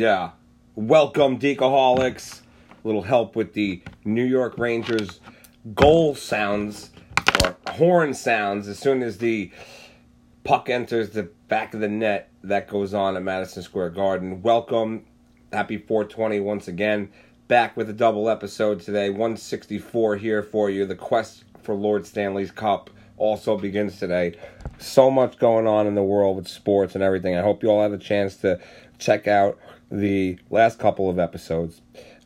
Yeah. Welcome, Decoholics. A little help with the New York Rangers goal sounds or horn sounds as soon as the puck enters the back of the net. That goes on at Madison Square Garden. Welcome. Happy 420 once again. Back with a double episode today. 164 here for you. The quest for Lord Stanley's Cup also begins today. So much going on in the world with sports and everything. I hope you all have a chance to check out the last couple of episodes.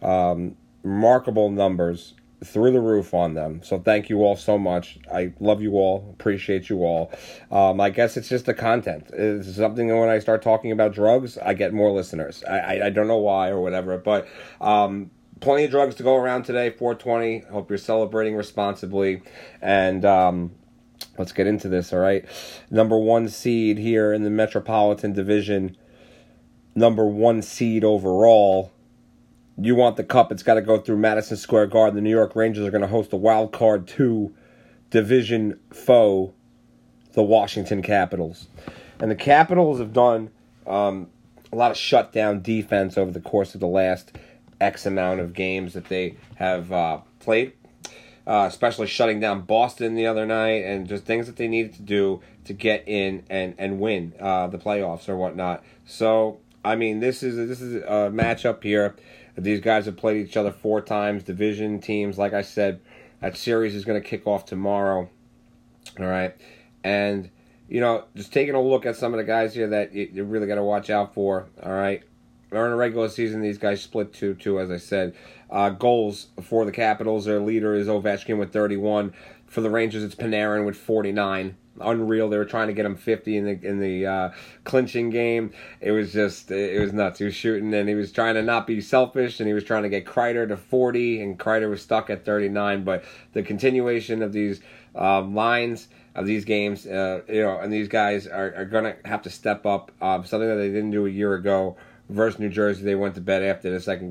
Remarkable numbers through the roof on them. So thank you all so much. I love you all. Appreciate you all. I guess it's just the content. It's something that when I start talking about drugs, I get more listeners. I don't know why or whatever, but plenty of drugs to go around today, 420. Hope you're celebrating responsibly. And let's get into this, all right? Number 1 seed here in the Metropolitan Division. Number 1 seed overall. You want the cup, it's got to go through Madison Square Garden. The New York Rangers are going to host the Wild Card 2 division foe, the Washington Capitals. And the Capitals have done a lot of shutdown defense over the course of the last X amount of games that they have played. Especially shutting down Boston the other night and just things that they needed to do to get in and win the playoffs or whatnot. So, I mean, this is a matchup here. These guys have played each other 4 times, division teams. Like I said, that series is going to kick off tomorrow. All right. And, you know, just taking a look at some of the guys here that you really got to watch out for. All right. During the regular season, these guys split 2-2, as I said. Goals for the Capitals, their leader is Ovechkin with 31. For the Rangers, it's Panarin with 49. Unreal. They were trying to get him 50 in the clinching game. It was nuts. He was shooting, and he was trying to not be selfish, and he was trying to get Kreider to 40, and Kreider was stuck at 39. But the continuation of these lines of these games, and these guys are going to have to step up. Something that they didn't do a year ago. Versus New Jersey, they went to bed after the second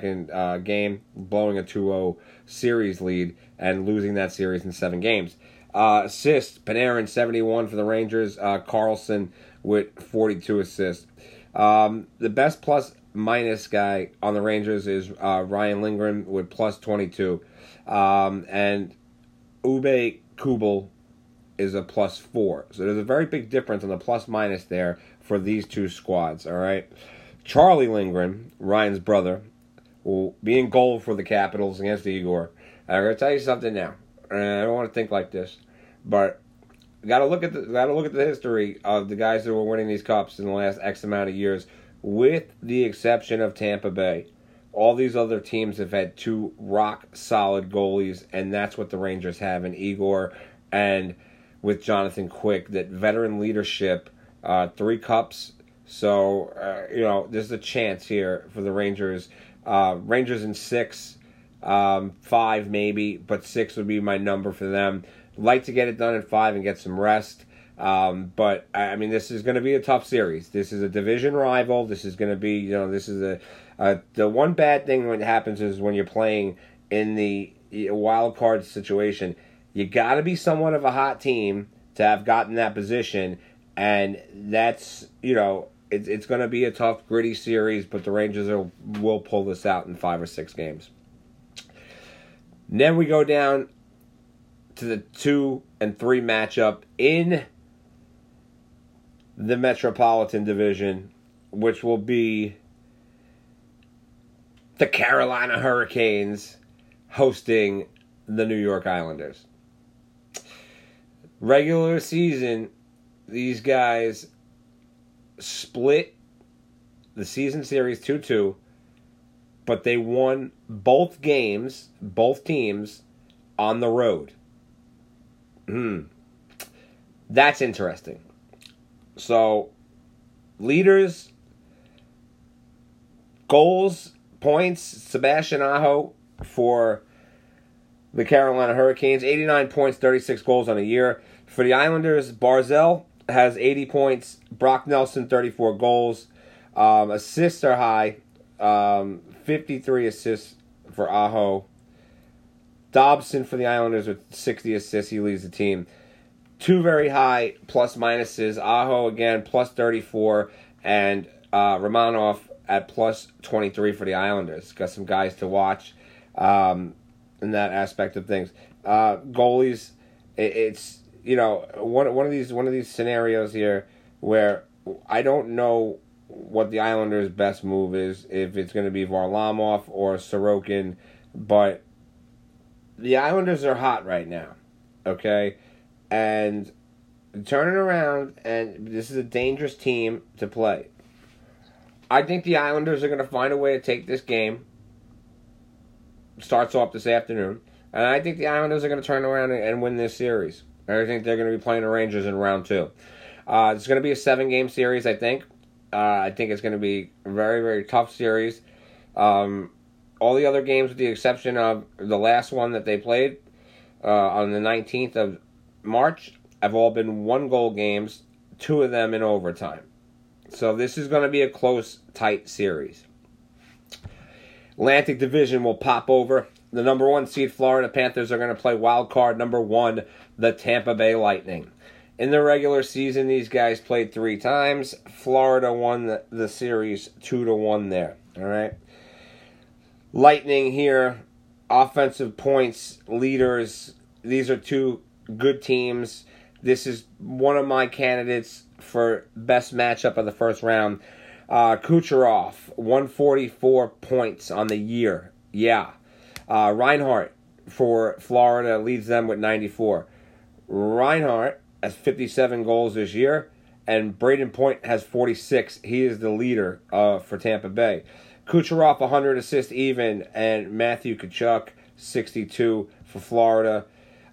game, blowing a 2-0 series lead and losing that series in 7 games. Assists, Panarin 71 for the Rangers, Carlson with 42 assists. The best plus-minus guy on the Rangers is Ryan Lindgren with plus 22. And Ube Kubel is a plus 4. So there's a very big difference on the plus-minus there for these two squads, all right? Charlie Lindgren, Ryan's brother, will be in goal for the Capitals against Igor. And I'm going to tell you something now. And I don't want to think like this, but got to look at the history of the guys that were winning these cups in the last X amount of years, with the exception of Tampa Bay. All these other teams have had 2 rock solid goalies, and that's what the Rangers have in Igor and with Jonathan Quick. That veteran leadership, 3 cups. So, there's a chance here for the Rangers. Rangers in 6, 5 maybe, but 6 would be my number for them. Like to get it done in 5 and get some rest. But, I mean, this is going to be a tough series. This is a division rival. This is going to be, this is the one bad thing that happens is when you're playing in the wild card situation, you got to be somewhat of a hot team to have gotten that position. And that's, it's going to be a tough, gritty series, but the Rangers will pull this out in 5 or 6 games. Then we go down to the 2 and 3 matchup in the Metropolitan Division, which will be the Carolina Hurricanes hosting the New York Islanders. Regular season, these guys split the season series 2-2, but they won both games, both teams, on the road. That's interesting. So, leaders, goals, points, Sebastian Aho for the Carolina Hurricanes, 89 points, 36 goals on a year. For the Islanders, Barzal has 80 points. Brock Nelson, 34 goals. Assists are high. 53 assists for Aho. Dobson for the Islanders with 60 assists. He leads the team. 2 very high plus minuses. Aho, again, plus 34. And Romanov at plus 23 for the Islanders. Got some guys to watch in that aspect of things. Goalies, it's one of these scenarios here where I don't know what the Islanders' best move is, if it's going to be Varlamov or Sorokin, but the Islanders are hot right now, okay? And turning around, and this is a dangerous team to play. I think the Islanders are going to find a way to take this game. Starts off this afternoon. And I think the Islanders are going to turn around and win this series. I think they're going to be playing the Rangers in round 2. It's going to be a 7-game series, I think. I think it's going to be a very, very tough series. All the other games, with the exception of the last one that they played on the 19th of March, have all been 1-goal games, 2 of them in overtime. So this is going to be a close, tight series. Atlantic Division will pop over. The number 1 seed Florida Panthers are going to play wild card number 1, the Tampa Bay Lightning. In the regular season, these guys played 3 times. Florida won the series 2-1 there. All right. Lightning here, offensive points, leaders. These are 2 good teams. This is one of my candidates for best matchup of the first round. Kucherov, 144 points on the year. Yeah. Reinhart for Florida leads them with 94. Reinhart has 57 goals this year, and Braden Point has 46. He is the leader for Tampa Bay. Kucherov, 100 assists even, and Matthew Tkachuk, 62 for Florida.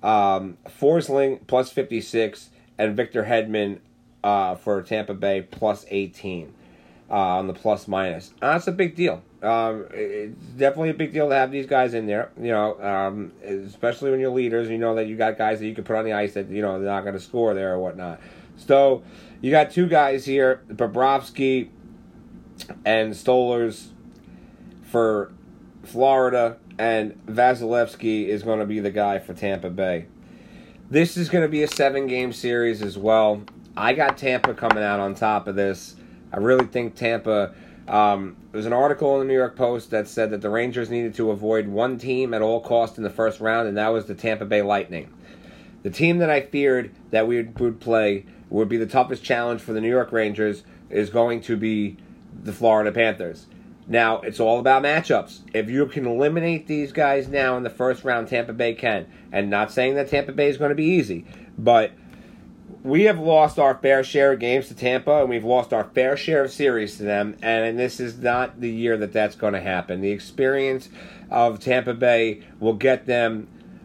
Forsling, plus 56, and Victor Hedman for Tampa Bay, plus 18 on the plus-minus. That's a big deal. It's definitely a big deal to have these guys in there, especially when you're leaders and you know that you got guys that you can put on the ice that, they're not going to score there or whatnot. So, you got 2 guys here, Bobrovsky and Stolers for Florida, and Vasilevsky is going to be the guy for Tampa Bay. This is going to be a 7-game series as well. I got Tampa coming out on top of this. I really think Tampa... There's an article in the New York Post that said that the Rangers needed to avoid one team at all costs in the first round, and that was the Tampa Bay Lightning. The team that I feared that we would play would be the toughest challenge for the New York Rangers is going to be the Florida Panthers. Now, it's all about matchups. If you can eliminate these guys now in the first round, Tampa Bay can. And not saying that Tampa Bay is going to be easy, but we have lost our fair share of games to Tampa, and we've lost our fair share of series to them, and this is not the year that that's going to happen. The experience of Tampa Bay will get them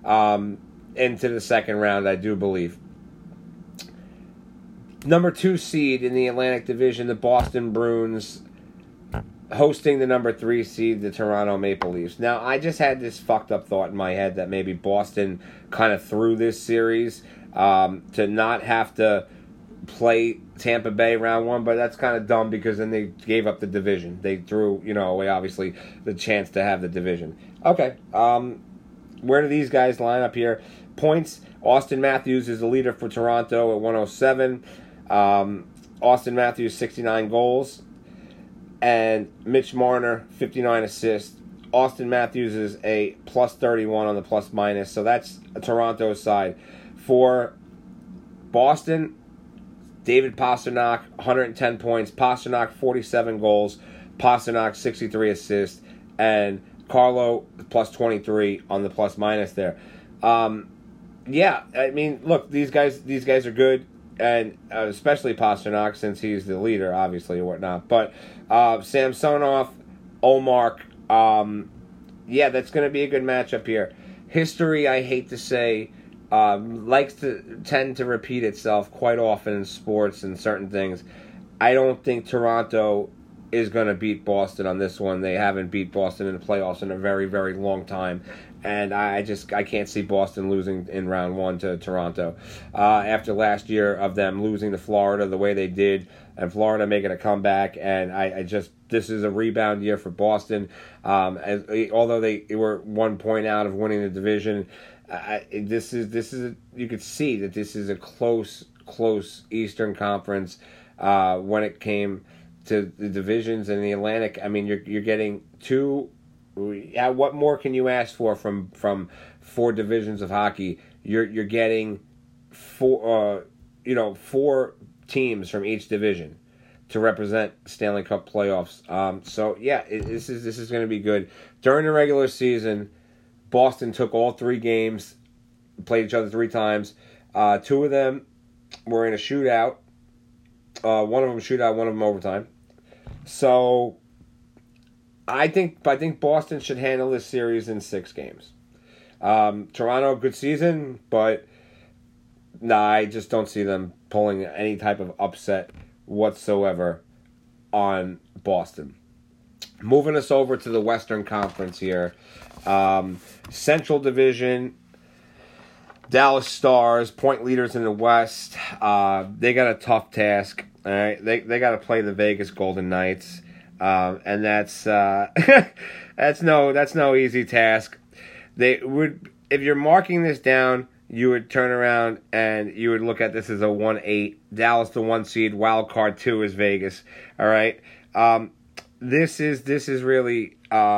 into the second round, I do believe. Number 2 seed in the Atlantic Division, the Boston Bruins, hosting the number 3 seed, the Toronto Maple Leafs. Now, I just had this fucked up thought in my head that maybe Boston kind of threw this series to not have to play Tampa Bay round 1, but that's kind of dumb because then they gave up the division. They threw, away, obviously, the chance to have the division. Okay, where do these guys line up here? Points, Austin Matthews is the leader for Toronto at 107. Austin Matthews, 69 goals. And Mitch Marner, 59 assists. Austin Matthews is a plus 31 on the plus-minus, so that's Toronto's side. For Boston, David Pastrnak, 110 points. Pastrnak, 47 goals. Pastrnak, 63 assists. And Carlo, plus 23 on the plus-minus there. Yeah, I mean, look, these guys are good. And especially Pastrnak, since he's the leader, obviously, or whatnot. But Samsonov, Ullmark, yeah, that's going to be a good matchup here. History, I hate to say, likes to tend to repeat itself quite often in sports and certain things. I don't think Toronto is going to beat Boston on this one. They haven't beat Boston in the playoffs in a very, very long time. And I can't see Boston losing in round 1 to Toronto. After last year of them losing to Florida the way they did, and Florida making a comeback, and this is a rebound year for Boston. Although they were 1 point out of winning the division, you could see that this is a close Eastern Conference when it came to the divisions in the Atlantic. I mean, you're getting two. Yeah, what more can you ask for from four divisions of hockey? You're getting four teams from each division to represent Stanley Cup playoffs. So yeah, this is going to be good. During the regular season, Boston took all 3 games, played each other 3 times. 2 of them were in a shootout. One of them shootout, one of them overtime. So I think Boston should handle this series in 6 games. Toronto, good season, but I just don't see them pulling any type of upset whatsoever on Boston. Moving us over to the Western Conference here. Central Division, Dallas Stars, point leaders in the West. They got a tough task. All right, they got to play the Vegas Golden Knights, and that's that's no easy task. They would, if you're marking this down, you would turn around and you would look at this as a 1-8. Dallas, the 1 seed. Wild card 2 is Vegas. All right. This is really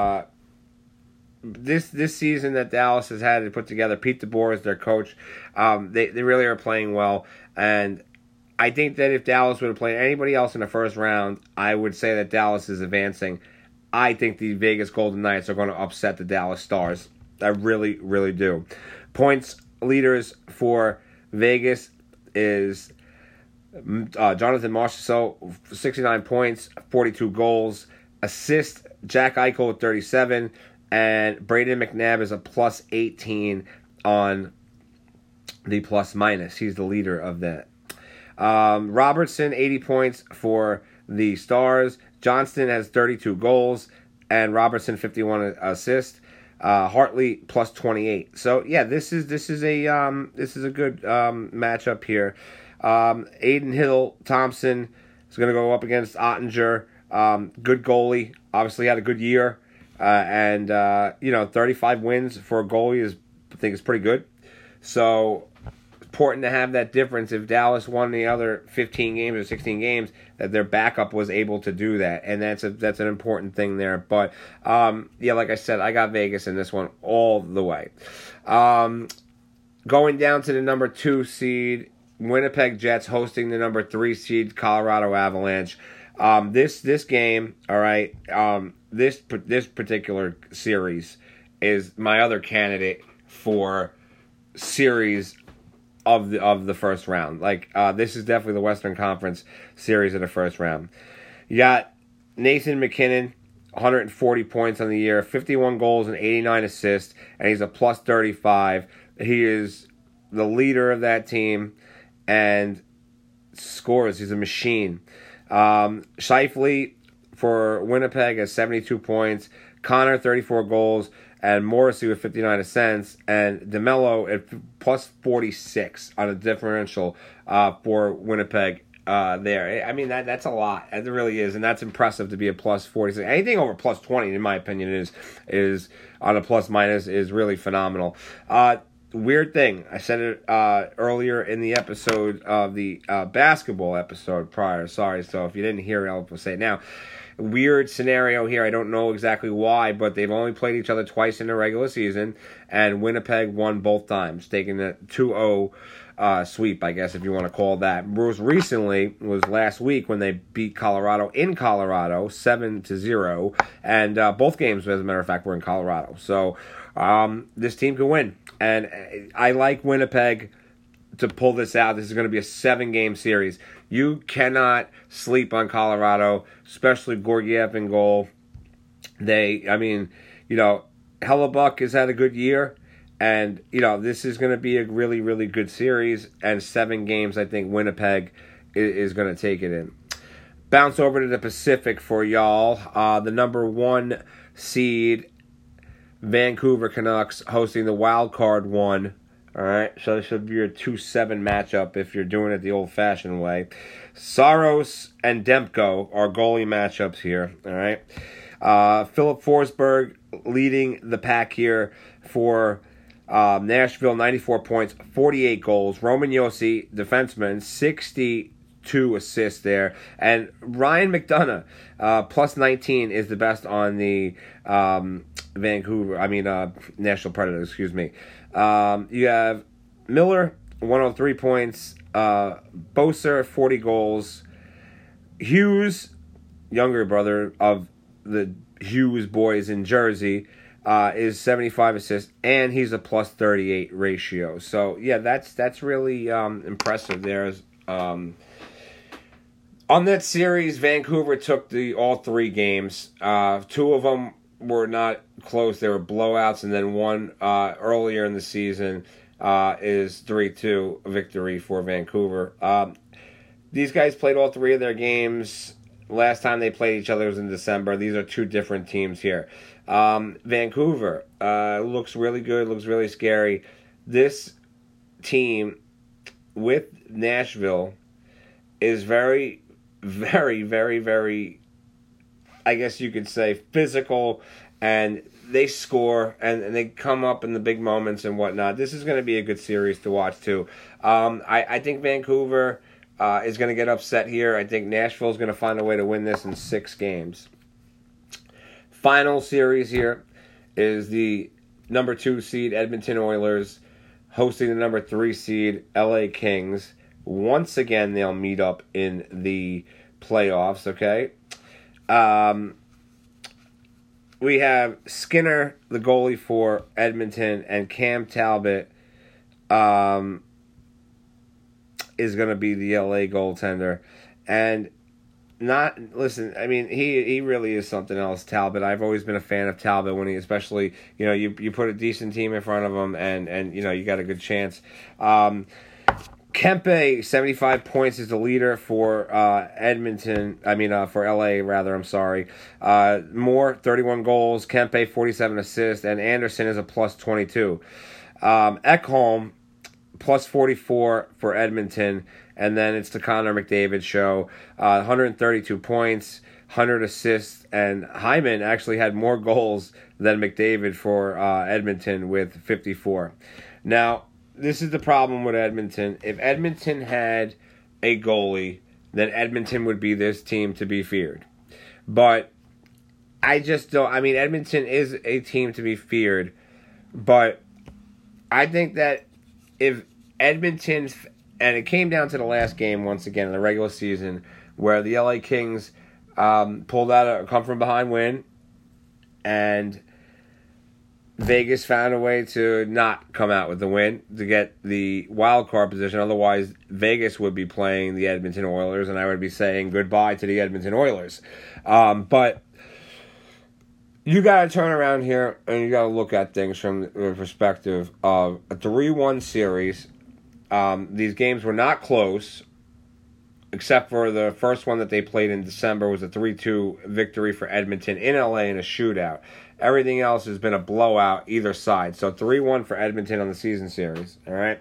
this season that Dallas has had to put together. Pete DeBoer is their coach. They really are playing well, and I think that if Dallas would have played anybody else in the first round, I would say that Dallas is advancing. I think the Vegas Golden Knights are going to upset the Dallas Stars. I really, really do. Points leaders for Vegas is Jonathan Marchessault, 69 points, 42 goals. Assist, Jack Eichel with 37. And Braden McNabb is a plus 18 on the plus minus. He's the leader of that. Robertson, 80 points for the Stars. Johnston has 32 goals. And Robertson, 51 assists. Hartley plus 28. So yeah, this is a good matchup here. Aiden Hill Thompson is going to go up against Ottinger. Good goalie, obviously had a good year, and 35 wins for a goalie I think is pretty good. So important to have that difference. If Dallas won the other 15 games or 16 games, that their backup was able to do that, and that's an important thing there. But like I said, I got Vegas in this one all the way. Going down to the number 2 seed, Winnipeg Jets hosting the number 3 seed Colorado Avalanche. This game, all right. This particular series is my other candidate for series of the first round. This is definitely the Western Conference series of the first round. You got Nathan MacKinnon, 140 points on the year, 51 goals and 89 assists, and he's a plus 35. He is the leader of that team and scores. He's a machine. Scheifele for Winnipeg has 72 points. Connor, 34 goals. And Morrissey with 59 assists. And DeMello at plus 46 on a differential for Winnipeg there. I mean, that's a lot. It really is. And that's impressive to be a plus 46. Anything over plus 20, in my opinion, is on a plus minus is really phenomenal. Weird thing. I said it earlier in the episode of the basketball episode prior. Sorry, so if you didn't hear it, I'll say it now. Weird scenario here. I don't know exactly why, but they've only played each other twice in the regular season, and Winnipeg won both times, taking a 2-0 sweep, I guess, if you want to call that. Most recently was last week when they beat Colorado in Colorado 7-0, and both games, as a matter of fact, were in Colorado. So this team can win, and I like Winnipeg to pull this out. This is going to be a 7-game series. You cannot sleep on Colorado, especially Georgiev in goal. Hellebuck has had a good year, and this is going to be a really, really good series. And 7 games, I think Winnipeg is going to take it in. Bounce over to the Pacific for y'all. The number 1 seed Vancouver Canucks hosting the wild card 1. All right, so this should be your 2-7 matchup if you're doing it the old-fashioned way. Saros and Demko are goalie matchups here. All right, Philip Forsberg leading the pack here for Nashville, 94 points, 48 goals. Roman Josi, defenseman, 62 2 assists there. And Ryan McDonough, plus 19, is the best on the Nashville Predators, excuse me. You have Miller, 103 points. Boeser, 40 goals. Hughes, younger brother of the Hughes boys in Jersey, is 75 assists, and he's a plus 38 ratio. So, yeah, that's really impressive there. On that series, Vancouver took all 3 games. 2 of them were not close. They were blowouts, and then one earlier in the season is 3-2 victory for Vancouver. These guys played all 3 of their games. Last time they played each other was in December. These are 2 different teams here. Vancouver looks really good, looks really scary. This team with Nashville is very, very, very, very, I guess you could say, physical, and they score, and they come up in the big moments and whatnot. This is going to be a good series to watch, too. I think Vancouver is going to get upset here. I think Nashville is going to find a way to win this in 6 games. Final series here is the number 2 seed Edmonton Oilers hosting the number 3 seed LA Kings. Once again, they'll meet up in the playoffs, okay? We have Skinner, the goalie for Edmonton, and Cam Talbot is going to be the LA goaltender. And he really is something else, Talbot. I've always been a fan of Talbot when you put a decent team in front of him and you got a good chance. Kempe, 75 points, is the leader for for LA, rather, I'm sorry. Moore, 31 goals. Kempe, 47 assists. And Anderson is a plus 22. Ekholm, plus 44 for Edmonton. And then it's the Connor McDavid show. 132 points, 100 assists. And Hyman actually had more goals than McDavid for Edmonton with 54. Now, this is the problem with Edmonton. If Edmonton had a goalie, then Edmonton would be this team to be feared. But I just don't. Edmonton is a team to be feared. But I think that if Edmonton, and it came down to the last game once again in the regular season, where the LA Kings pulled out a come from behind win, and Vegas found a way to not come out with the win to get the wild card position. Otherwise, Vegas would be playing the Edmonton Oilers, and I would be saying goodbye to the Edmonton Oilers. But you got to turn around here, and you got to look at things from the perspective of a 3-1 series. These games were not close, except for the first one that they played in December was a 3-2 victory for Edmonton in LA in a shootout. Everything else has been a blowout either side. So 3-1 for Edmonton on the season series. All right.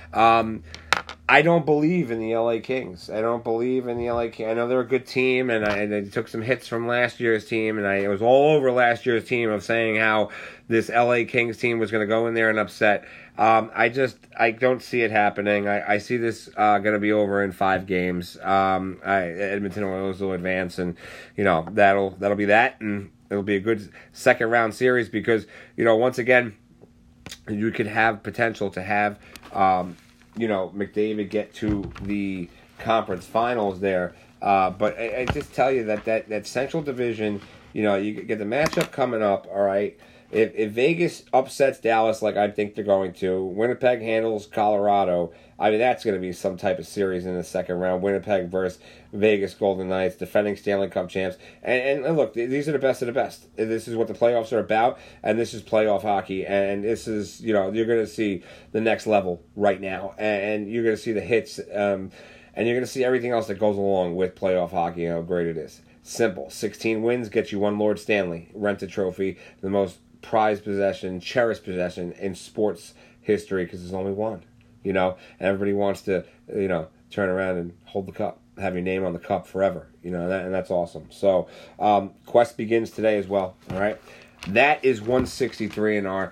I don't believe in the LA Kings. I don't believe in the LA Kings. I know they're a good team, and they took some hits from last year's team, and it was all over last year's team of saying how this LA Kings team was going to go in there and upset. I don't see it happening. I see this going to be over in 5 games. Edmonton Oilers will advance, and that'll be that, and it'll be a good second round series because once again you could have potential to have McDavid get to the conference finals there. But I just tell you that Central Division, you get the matchup coming up, all right? If Vegas upsets Dallas like I think they're going to, Winnipeg handles Colorado, that's going to be some type of series in the second round. Winnipeg versus Vegas Golden Knights, defending Stanley Cup champs. And look, these are the best of the best. This is what the playoffs are about, and this is playoff hockey. And this is, you're going to see the next level right now. And you're going to see the hits, and you're going to see everything else that goes along with playoff hockey, how great it is. Simple. 16 wins gets you one Lord Stanley. Rent a trophy, the most prized possession, cherished possession in sports history because there's only one, and everybody wants to, turn around and hold the cup, have your name on the cup forever, and that's awesome. So, quest begins today as well, all right? That is 163 in our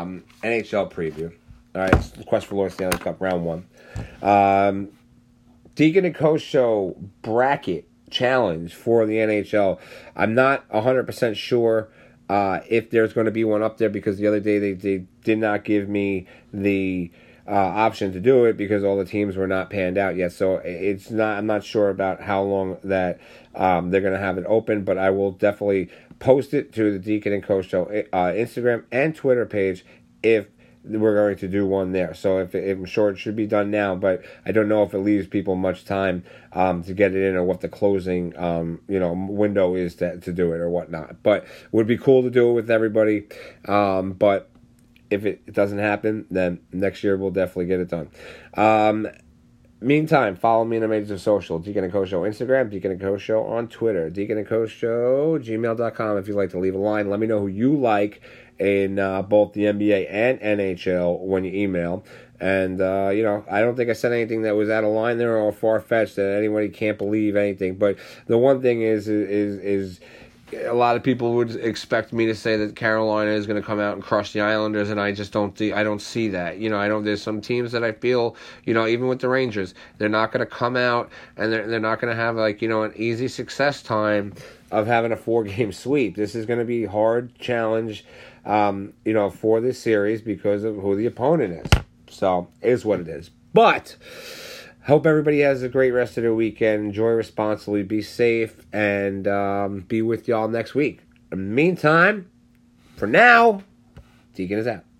NHL preview, all right? Quest for Lord Stanley Cup, round 1. Deacon and Co Show bracket challenge for the NHL. I'm not 100% sure if there's going to be one up there, because the other day they did not give me the option to do it because all the teams were not panned out yet. So it's not. I'm not sure about how long that they're going to have it open, but I will definitely post it to the Deacon and Co Show Instagram and Twitter page if we're going to do one there. So if I'm sure it should be done now, but I don't know if it leaves people much time to get it in, or what the closing window is to do it or whatnot. But it would be cool to do it with everybody. But if it doesn't happen, then next year we'll definitely get it done. Meantime, follow me in the major social, Deacon and Co Show Instagram, Deacon and Co Show on Twitter, Deacon and Co Show, gmail.com. If you'd like to leave a line, let me know who you like in both the NBA and NHL when you email. And, I don't think I said anything that was out of line there or far-fetched that anybody can't believe anything. But the one thing is a lot of people would expect me to say that Carolina is going to come out and crush the Islanders, and I just don't see that. There's some teams that I feel, even with the Rangers, they're not going to come out and they're not going to have an easy success time of having a 4-game sweep. This is going to be a hard challenge, for this series because of who the opponent is. So it is what it is. But hope everybody has a great rest of their weekend. Enjoy responsibly, be safe, and be with y'all next week. In the meantime, for now, Deacon is out.